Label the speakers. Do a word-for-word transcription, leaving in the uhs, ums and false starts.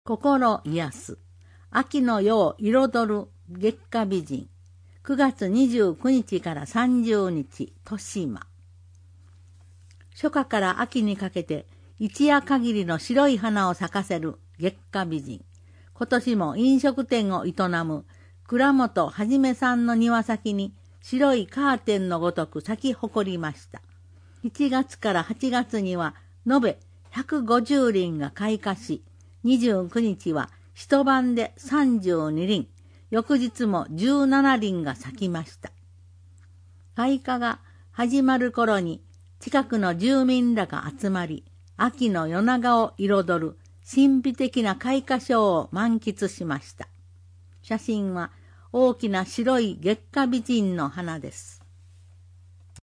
Speaker 1: 心癒す。秋の夜を彩る月下美人。くがつにじゅうくにちからさんじゅうにち、豊島。初夏から秋にかけて一夜限りの白い花を咲かせる月下美人。今年も飲食店を営む倉本はじめさんの庭先に白いカーテンのごとく咲き誇りました。しちがつからはちがつには延べひゃくごじゅうりんが開花し、にじゅうくにちは一晩でさんじゅうにりん、翌日もじゅうななりんが咲きました。開花が始まる頃に近くの住民らが集まり、秋の夜長を彩る神秘的な開花ショーを満喫しました。写真は大きな白い月下美人の花です。